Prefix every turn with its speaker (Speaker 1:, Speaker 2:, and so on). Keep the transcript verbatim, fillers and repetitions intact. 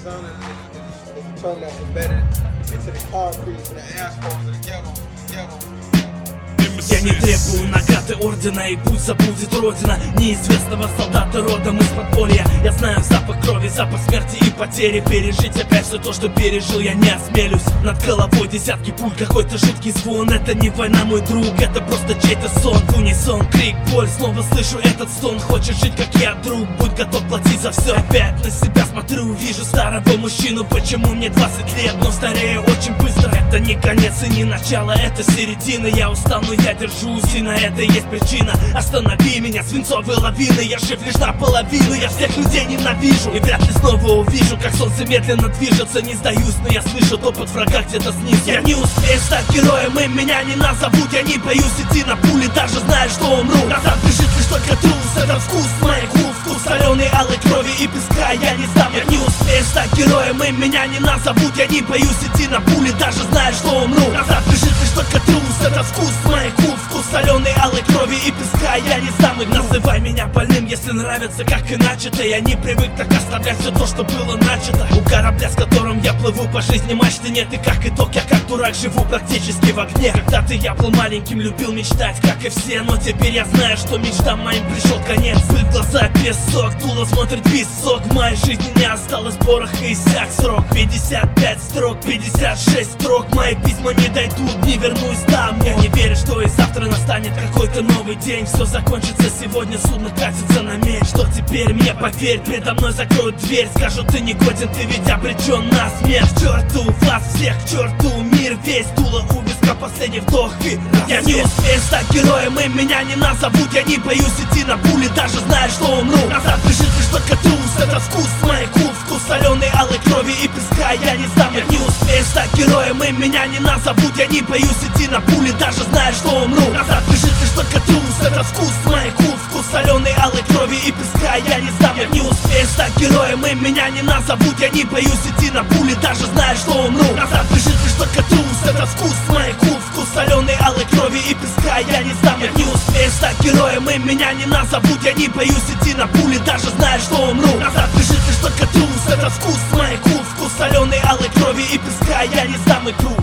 Speaker 1: Arizona is, is a term that's embedded into the concrete and the asphalt of the ghetto. ghetto.
Speaker 2: Я не требую награды ордена, и пусть забудет родина неизвестного солдата родом из подполья. Я знаю запах крови, запах смерти и потери. Пережить опять все то, что пережил, я не осмелюсь. Над головой десятки пуль, какой-то жуткий звон. Это не война, мой друг, это просто чей-то сон. В унисон, крик, боль, снова слышу этот стон. Хочешь жить, как я, друг, будь готов платить за все. Опять на себя смотрю, вижу старого мужчину. Почему мне двадцать лет, но старею очень быстро? Это не конец и не начало, это середина. Я устал, но я держусь, и на это есть причина. Останови меня, свинцовые лавины. Я жив лишь наполовину, я всех людей ненавижу. И вряд ли снова увижу, как солнце медленно движется. Не сдаюсь, но я слышу топот врага где-то снизу. Я не успею стать героем, и меня не назовут. Я не боюсь идти на пули, даже зная, что умру. Назад бежит лишь только трус, это вкус моих губ. Вкус соленой алой крови и песка, я не сдам. Я не успею стать героем, и меня не назовут. Я не боюсь идти на пули, даже зная, что умру. Назад бежит лишь только трус, это вкус моих губ. Вкус соленой алой крови и песка, я не сдам их. Называй меня больным, если нравится, как иначе-то. Я не привык так оставлять все то, что было начато. У корабля, с которым я плыву по жизни, мачты нет. И как итог, я как дурак живу практически в огне. Когда-то я был маленьким, любил мечтать, как и все. Но теперь я знаю, что мечтам моим пришел конец. В глаза песок, дуло смотрит песок. В моей жизни не осталось пороха, и иссяк срок. Пятьдесят пять строк, пятьдесят шесть строк. Мои письма не дойдут, не вернусь там. Я не верю, что и завтра настанет какой-то новый день. Все закончится сегодня, судно катится на мель. Что теперь? Мне поверь, передо мной закроют дверь. Скажут, ты не годен, ты ведь обречен на смерть. К черту вас всех, к черту мир весь. Дуло у виска, последний вдох и раз. Я не успею стать героем, и меня не назовут. Я не боюсь идти на пули, даже зная, что умру. Назад бежит лишь только трус, это вкус моих губ. Вкус соленой алой крови и песка, я не сдам. Я не успею стать героем, и меня не назовут. Я не боюсь идти на пули, даже зная, что умру. Назад бежит лишь только трус, это вкус моих губ. Вкус соленой алой крови и песка, я не сдам. Я не успею стать героем, и меня не назовут. Я не боюсь идти на пули, даже зная, что умру. Назад бежит лишь только трус, это вкус моих губ. Вкус соленой алой крови и песка, я не сдам. Я не успею стать героем, и меня не назовут. Я не боюсь идти на пули, даже зная, что умру. Назад бежит лишь только трус, это вкус моих губ. Вкус соленой алой крови и песка, я не сдам икру.